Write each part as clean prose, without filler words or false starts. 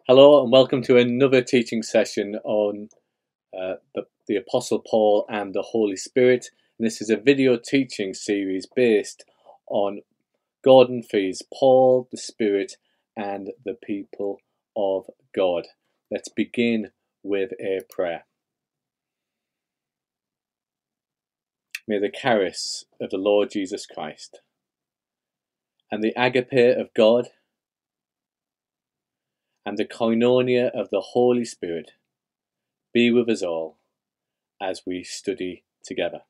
Hello and welcome to another teaching session on the Apostle Paul and the Holy Spirit. And this is a video teaching series based on Gordon Fee's Paul, the Spirit and the People of God. Let's begin with a prayer. May the charis of the Lord Jesus Christ and the agape of God and the koinonia of the Holy Spirit be with us all as we study together.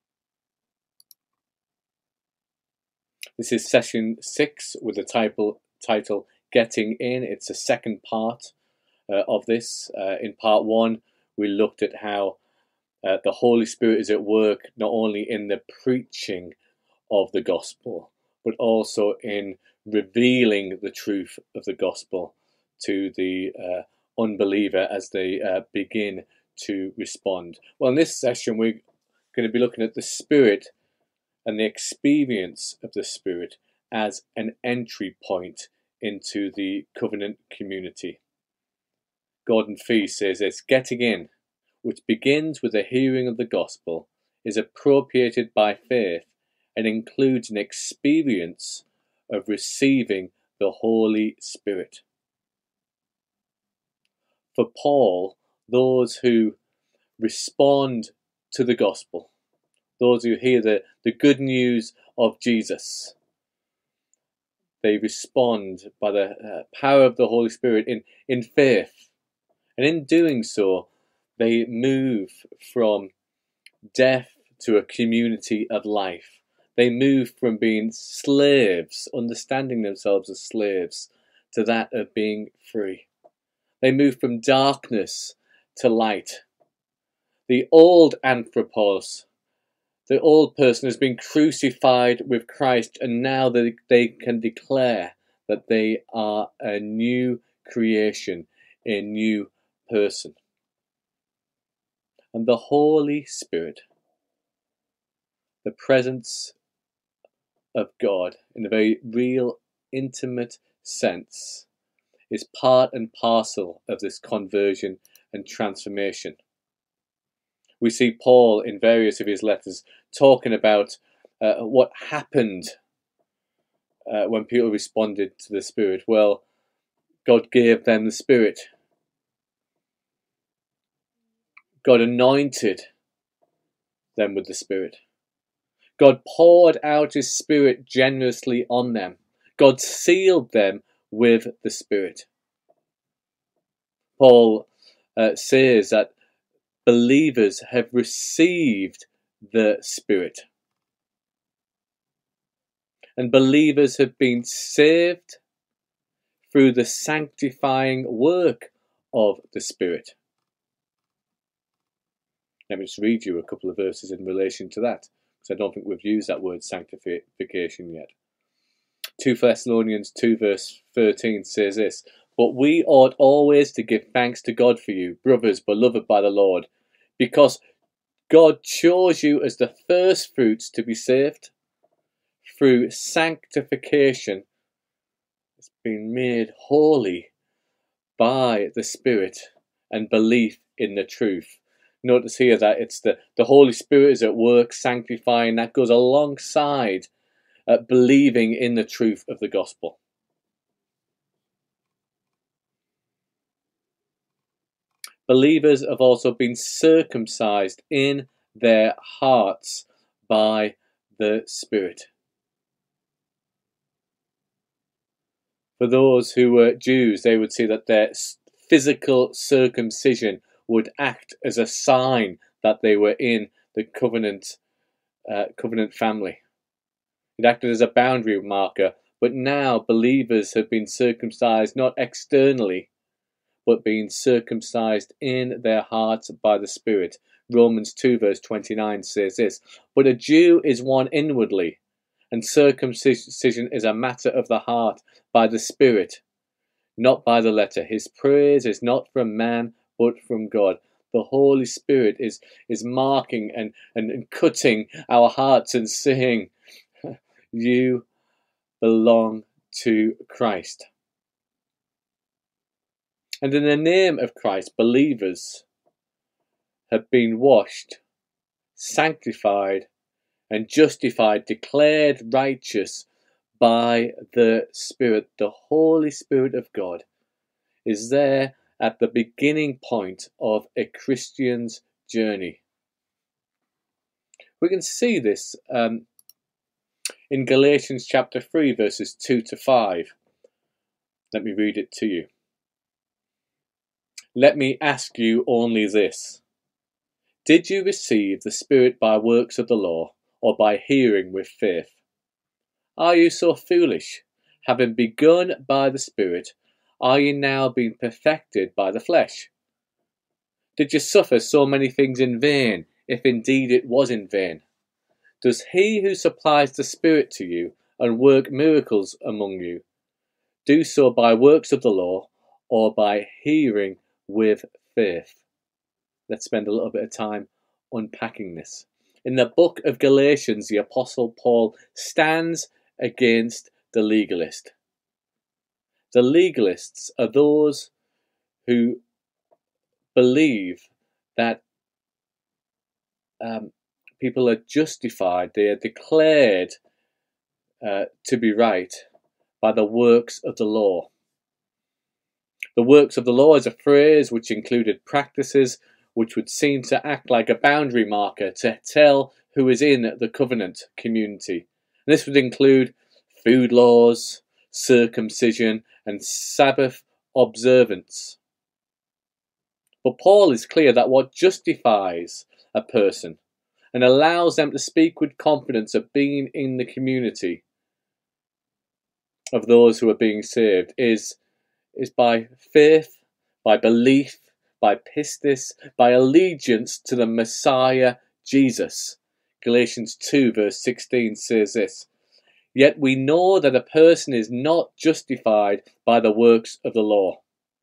This is session 6 with the title Getting In. It's the second part of this. In part 1, we looked at how the Holy Spirit is at work not only in the preaching of the gospel, but also in revealing the truth of the gospel to the unbeliever as they begin to respond. Well, in this session, we're going to be looking at the Spirit and the experience of the Spirit as an entry point into the covenant community. Gordon Fee says this: getting in, which begins with the hearing of the gospel, is appropriated by faith and includes an experience of receiving the Holy Spirit. For Paul, those who respond to the gospel, those who hear the good news of Jesus, they respond by the power of the Holy Spirit in faith. And in doing so, they move from death to a community of life. They move from being slaves, understanding themselves as slaves, to that of being free. They move from darkness to light. The old anthropos, the old person, has been crucified with Christ, and now they can declare that they are a new creation, a new person. And the Holy Spirit, the presence of God in a very real, intimate sense, is part and parcel of this conversion and transformation. We see Paul in various of his letters talking about what happened when people responded to the Spirit. Well, God gave them the Spirit. God anointed them with the Spirit. God poured out His Spirit generously on them. God sealed them with the Spirit. Paul says that believers have received the Spirit. And believers have been saved through the sanctifying work of the Spirit. Let me just read you a couple of verses in relation to that, because I don't think we've used that word sanctification yet. 2 Thessalonians 2 verse 13 says this: "But we ought always to give thanks to God for you, brothers beloved by the Lord, because God chose you as the first fruits to be saved through sanctification." It's been made holy by the Spirit and belief in the truth. Notice here that it's the Holy Spirit is at work sanctifying. That goes alongside believing in the truth of the gospel. Believers have also been circumcised in their hearts by the Spirit. For those who were Jews, they would see that their physical circumcision would act as a sign that they were in the covenant family. It acted as a boundary marker. But now believers have been circumcised not externally, but being circumcised in their hearts by the Spirit. Romans 2 verse 29 says this: "But a Jew is one inwardly, and circumcision is a matter of the heart, by the Spirit, not by the letter. His praise is not from man, but from God." The Holy Spirit is marking and cutting our hearts and saying, you belong to Christ. And in the name of Christ, believers have been washed, sanctified, and justified, declared righteous by the Spirit. The Holy Spirit of God is there at the beginning point of a Christian's journey. We can see this in Galatians chapter 3, verses 2 to 5. Let me read it to you. Let me ask you only this. Did you receive the Spirit by works of the law, or by hearing with faith? Are you so foolish? Having begun by the Spirit, are you now being perfected by the flesh? Did you suffer so many things in vain, if indeed it was in vain? Does he who supplies the Spirit to you and work miracles among you do so by works of the law, or by hearing with faith? Let's spend a little bit of time unpacking this. In the book of Galatians, the Apostle Paul stands against the legalist. The legalists are those who believe that people are justified, they are declared to be right by the works of the law. The works of the law is a phrase which included practices which would seem to act like a boundary marker to tell who is in the covenant community. And this would include food laws, circumcision, and Sabbath observance. But Paul is clear that what justifies a person and allows them to speak with confidence of being in the community of those who are being saved is by faith, by belief, by pistis, by allegiance to the Messiah Jesus. Galatians 2 verse 16 says this, Yet we know that a person is not justified by the works of the law.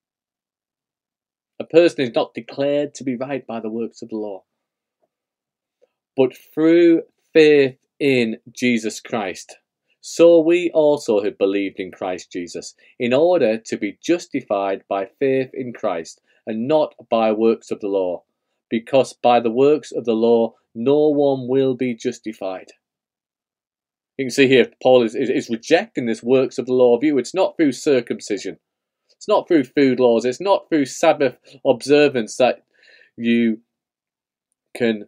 A person is not declared to be right by the works of the law, but through faith in Jesus Christ. So we also have believed in Christ Jesus, in order to be justified by faith in Christ, and not by works of the law, because by the works of the law no one will be justified. You can see here Paul is rejecting this works of the law view. It's not through circumcision. It's not through food laws. It's not through Sabbath observance that you can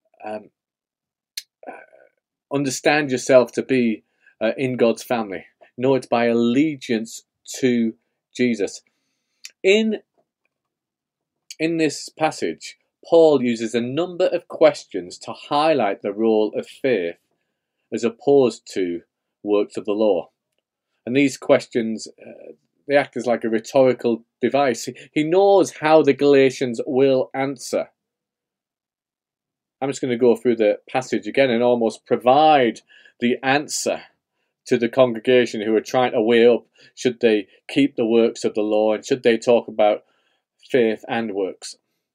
understand yourself to be in God's family. No, it's by allegiance to Jesus. In this passage, Paul uses a number of questions to highlight the role of faith as opposed to works of the law. And these questions, they act as like a rhetorical device. He knows how the Galatians will answer. I'm just going to go through the passage again and almost provide the answer to the congregation who are trying to weigh up, should they keep the works of the law and should they talk about faith and works.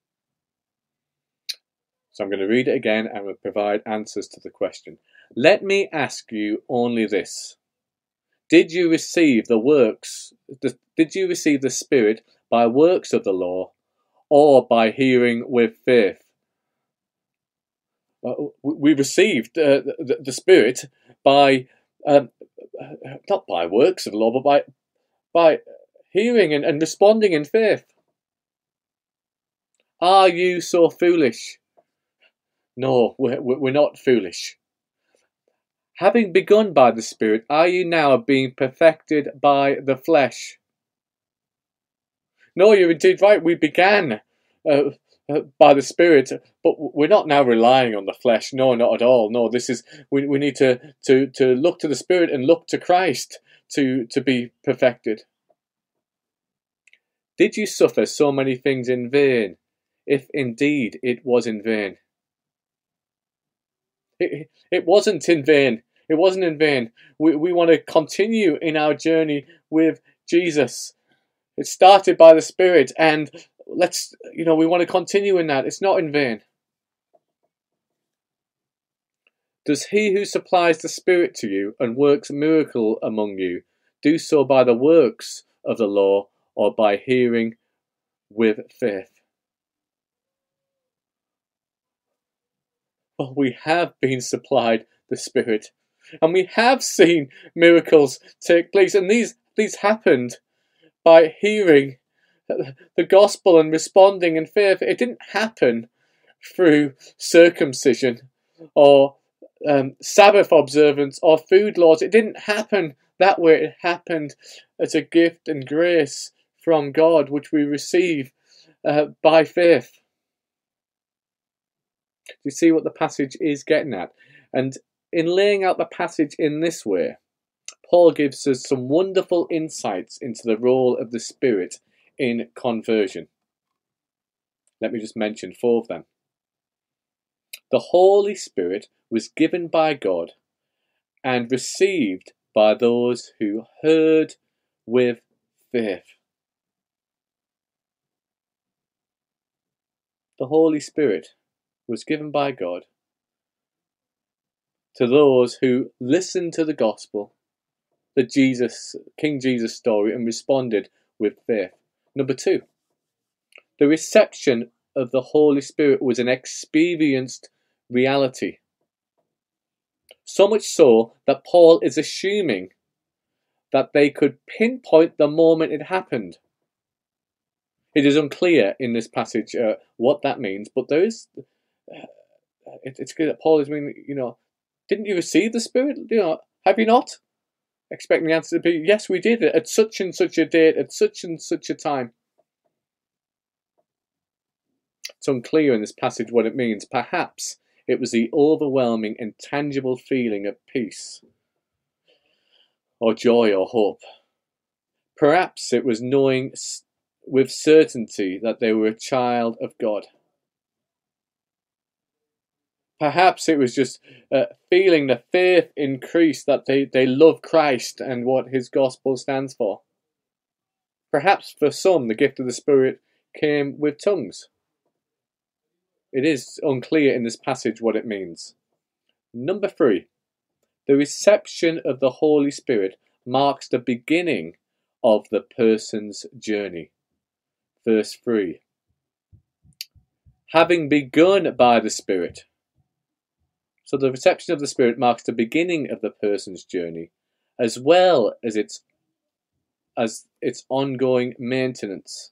So I'm going to read it again and will provide answers to the question. Let me ask you only this. Did you receive the Spirit by works of the law, or by hearing with faith? We received the Spirit by not by works of the law, but by hearing and responding in faith. Are you so foolish? No, we're not foolish. Having begun by the Spirit, are you now being perfected by the flesh? No, you're indeed right. We began by the Spirit, but we're not now relying on the flesh. No, not at all. No, this is we need to look to the Spirit and look to Christ to be perfected. Did you suffer so many things in vain, if indeed it was in vain? It wasn't in vain. It wasn't in vain. We want to continue in our journey with Jesus. It started by the Spirit, and we want to continue in that. It's not in vain. Does he who supplies the Spirit to you and works miracle among you do so by the works of the law, or by hearing with faith. Well, we have been supplied the Spirit, and we have seen miracles take place, and these happened by hearing the gospel and responding in faith. It didn't happen through circumcision or Sabbath observance or food laws. It didn't happen that way. It happened as a gift and grace from God, which we receive by faith. Do you see what the passage is getting at? And in laying out the passage in this way, Paul gives us some wonderful insights into the role of the Spirit in conversion. Let me just mention 4 of them. The Holy Spirit was given by God and received by those who heard with faith. The Holy Spirit was given by God to those who listened to the gospel, the King Jesus story, and responded with faith. Number 2, the reception of the Holy Spirit was an experienced reality. So much so that Paul is assuming that they could pinpoint the moment it happened. It is unclear in this passage what that means, but there is. It's clear that Paul is meaning, didn't you receive the Spirit? Have you not? Expecting the answer to be, yes, we did it at such and such a date, at such and such a time. It's unclear in this passage what it means. Perhaps it was the overwhelming and tangible feeling of peace, or joy, or hope. Perhaps it was knowing with certainty that they were a child of God. Perhaps it was just feeling the faith increase that they love Christ and what his gospel stands for. Perhaps for some, the gift of the Spirit came with tongues. It is unclear in this passage what it means. Number 3, the reception of the Holy Spirit marks the beginning of the person's journey. Verse 3. Having begun by the Spirit. So the reception of the Spirit marks the beginning of the person's journey, as well as its ongoing maintenance.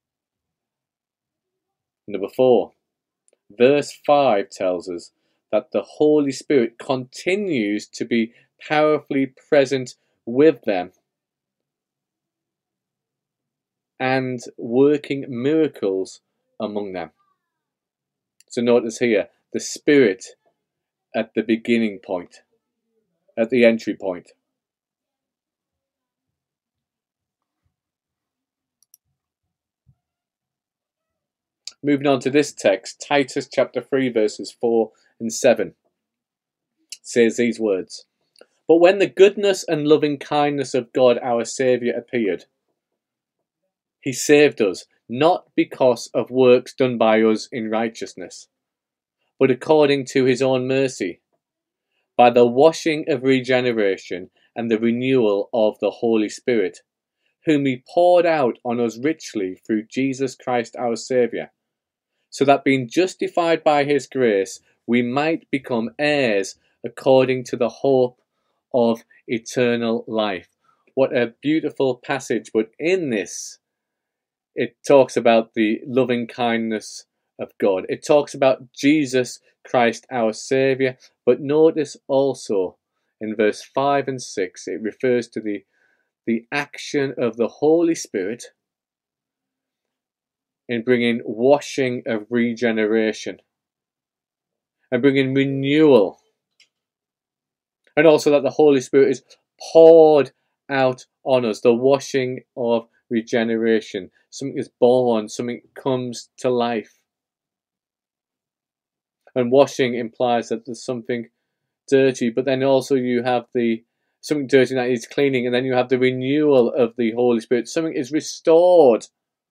Number 4, verse 5 tells us that the Holy Spirit continues to be powerfully present with them and working miracles among them. So notice here, the Spirit at the beginning point, at the entry point. Moving on to this text, Titus chapter 3 verses 4 and 7 says these words. But when the goodness and loving kindness of God our Saviour appeared, he saved us, not because of works done by us in righteousness, but according to his own mercy, by the washing of regeneration and the renewal of the Holy Spirit, whom he poured out on us richly through Jesus Christ our Saviour, so that being justified by his grace, we might become heirs according to the hope of eternal life. What a beautiful passage, but in this, it talks about the loving kindness of God. It talks about Jesus Christ our Saviour, but notice also in verse 5 and 6, it refers to the action of the Holy Spirit in bringing washing of regeneration and bringing renewal, and also that the Holy Spirit is poured out on us, the washing of regeneration. Something is born, something comes to life. And washing implies that there's something dirty, but then also you have something dirty that is cleaning, and then you have the renewal of the Holy Spirit. Something is restored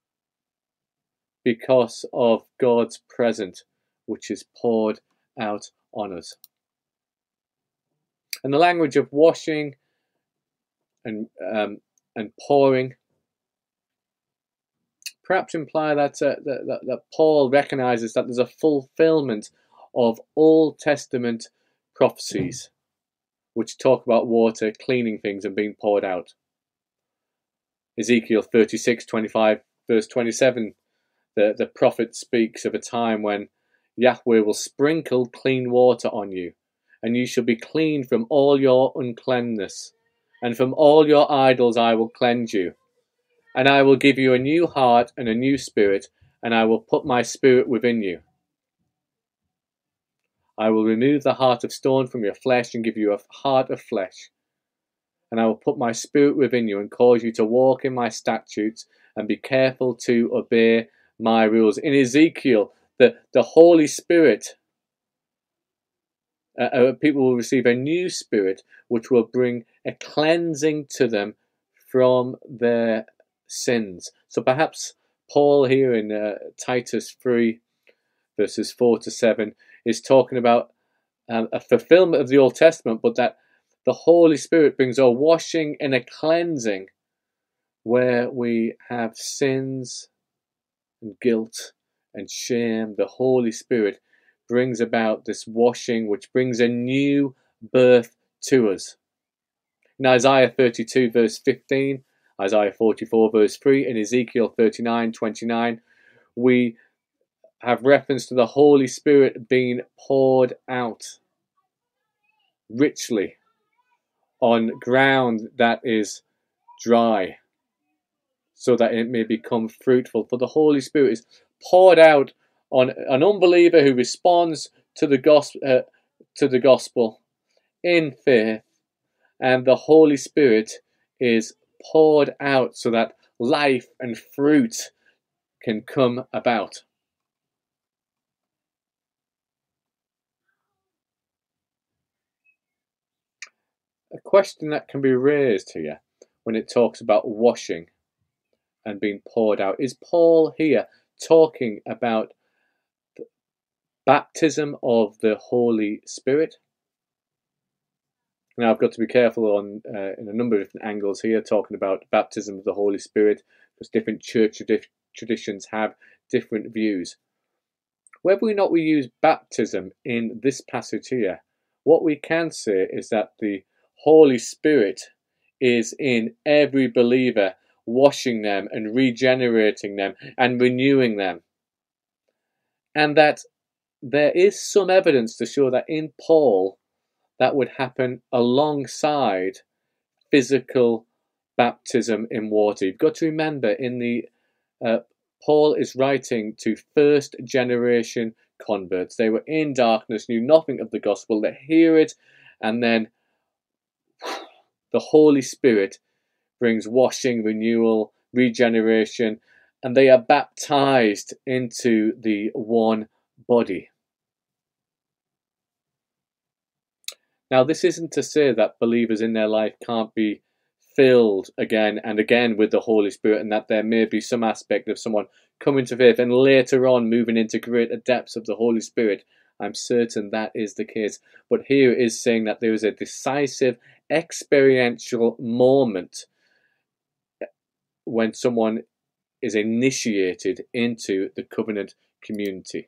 because of God's presence, which is poured out on us. And the language of washing and pouring perhaps imply that Paul recognizes that there's a fulfillment of Old Testament prophecies which talk about water cleaning things and being poured out. Ezekiel 36:25, verse 27, the prophet speaks of a time when Yahweh will sprinkle clean water on you, and you shall be clean from all your uncleanness, and from all your idols I will cleanse you. And I will give you a new heart and a new spirit, and I will put my spirit within you. I will remove the heart of stone from your flesh and give you a heart of flesh. And I will put my spirit within you and cause you to walk in my statutes and be careful to obey my rules. In Ezekiel, the Holy Spirit, people will receive a new spirit which will bring a cleansing to them from their sins. So perhaps Paul here in Titus 3 verses 4 to 7 is talking about a fulfillment of the Old Testament, but that the Holy Spirit brings a washing and a cleansing where we have sins and guilt and shame. The Holy Spirit brings about this washing which brings a new birth to us. In Isaiah 32 verse 15, Isaiah 44 verse 3, and Ezekiel 39:29, we have reference to the Holy Spirit being poured out richly on ground that is dry, so that it may become fruitful. For the Holy Spirit is poured out on an unbeliever who responds to the gospel in faith, and the Holy Spirit is poured out so that life and fruit can come about. A question that can be raised here when it talks about washing and being poured out, is Paul here talking about the baptism of the Holy Spirit? Now I've got to be careful on in a number of different angles here, talking about baptism of the Holy Spirit, because different church traditions have different views. Whether or not we use baptism in this passage here, what we can say is that the Holy Spirit is in every believer, washing them and regenerating them and renewing them. And that there is some evidence to show that in Paul that would happen alongside physical baptism in water. You've got to remember, in the Paul is writing to first generation converts. They were in darkness, knew nothing of the gospel. They hear it, and then the Holy Spirit brings washing, renewal, regeneration, and they are baptized into the one body. Now, this isn't to say that believers in their life can't be filled again and again with the Holy Spirit, and that there may be some aspect of someone coming to faith and later on moving into greater depths of the Holy Spirit. I'm certain that is the case. But here is saying that there is a decisive experiential moment when someone is initiated into the covenant community.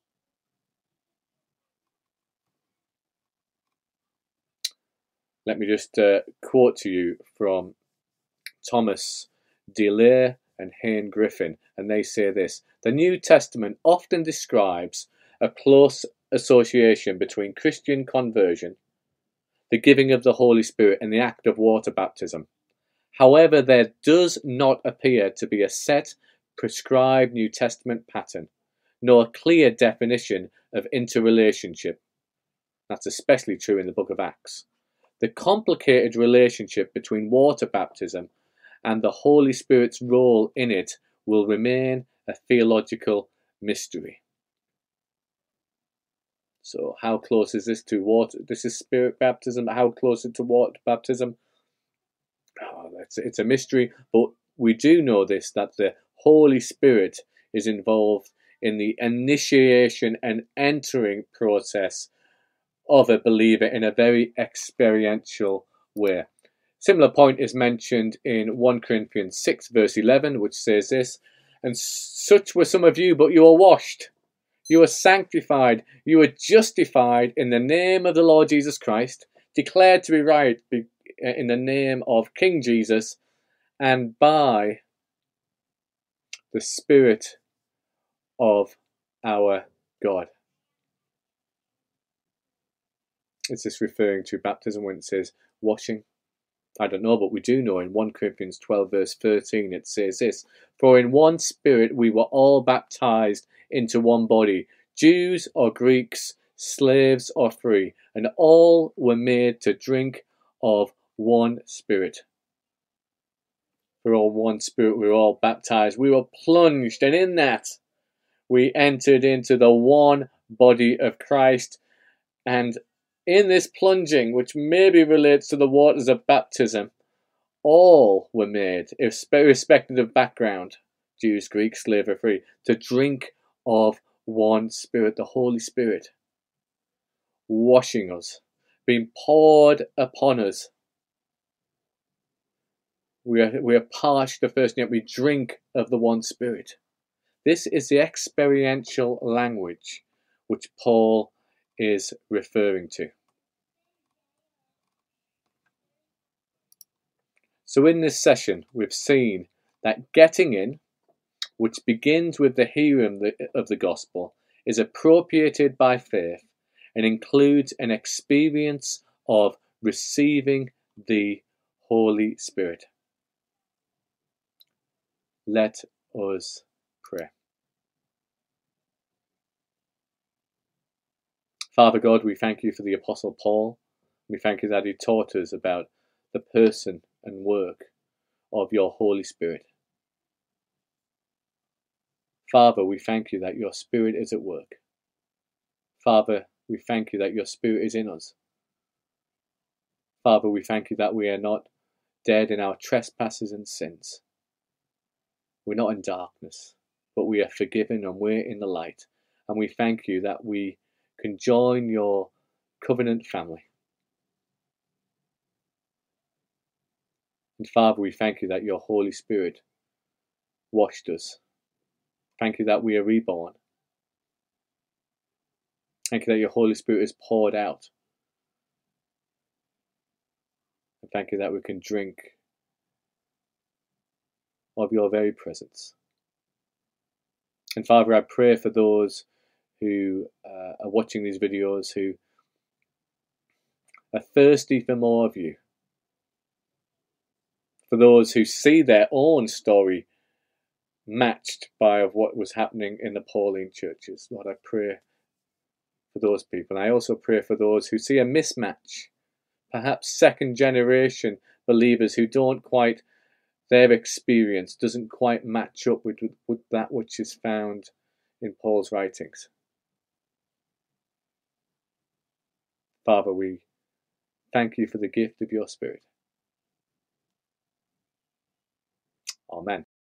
Let me just quote to you from Thomas DeLay and Hayne Griffin, and they say this: the New Testament often describes a close association between Christian conversion, the giving of the Holy Spirit, and the act of water baptism. However, there does not appear to be a set, prescribed New Testament pattern, nor a clear definition of interrelationship. That's especially true in the book of Acts. The complicated relationship between water baptism and the Holy Spirit's role in it will remain a theological mystery. So how close is this to water? This is spirit baptism. How close is it to water baptism? Oh, it's a mystery, but we do know this, that the Holy Spirit is involved in the initiation and entering process of a believer in a very experiential way. Similar point is mentioned in 1 Corinthians 6 verse 11, which says this: And such were some of you, but you are washed. You are sanctified. You are justified in the name of the Lord Jesus Christ, declared to be right in the name of King Jesus, and by the Spirit of our God. Is this referring to baptism when it says washing? I don't know, but we do know in 1 Corinthians 12 verse 13 it says this: For in one Spirit we were all baptized into one body, Jews or Greeks, slaves or free, and all were made to drink of one Spirit. We're all one Spirit, we were all baptized, we were plunged, and in that we entered into the one body of Christ. And in this plunging, which maybe relates to the waters of baptism, all were made, irrespective of background, Jews, Greeks, slave or free, to drink of one Spirit, the Holy Spirit, washing us, being poured upon us. We are parched the first, yet we drink of the one Spirit. This is the experiential language which Paul is referring to. So in this session, we've seen that getting in, which begins with the hearing of the gospel, is appropriated by faith and includes an experience of receiving the Holy Spirit. Let us pray. Father God, we thank you for the Apostle Paul. We thank you that he taught us about the person and work of your Holy Spirit. Father, we thank you that your Spirit is at work. Father, we thank you that your Spirit is in us. Father, we thank you that we are not dead in our trespasses and sins. We're not in darkness, but we are forgiven and we're in the light. And we thank you that we can join your covenant family. And Father, we thank you that your Holy Spirit washed us. Thank you that we are reborn. Thank you that your Holy Spirit is poured out. And thank you that we can drink of your very presence. And Father, I pray for those who are watching these videos who are thirsty for more of you. For those who see their own story matched by what was happening in the Pauline churches. Lord, I pray for those people. And I also pray for those who see a mismatch, perhaps second generation believers who don't quite, their experience doesn't quite match up with that which is found in Paul's writings. Father, we thank you for the gift of your Spirit. Amen.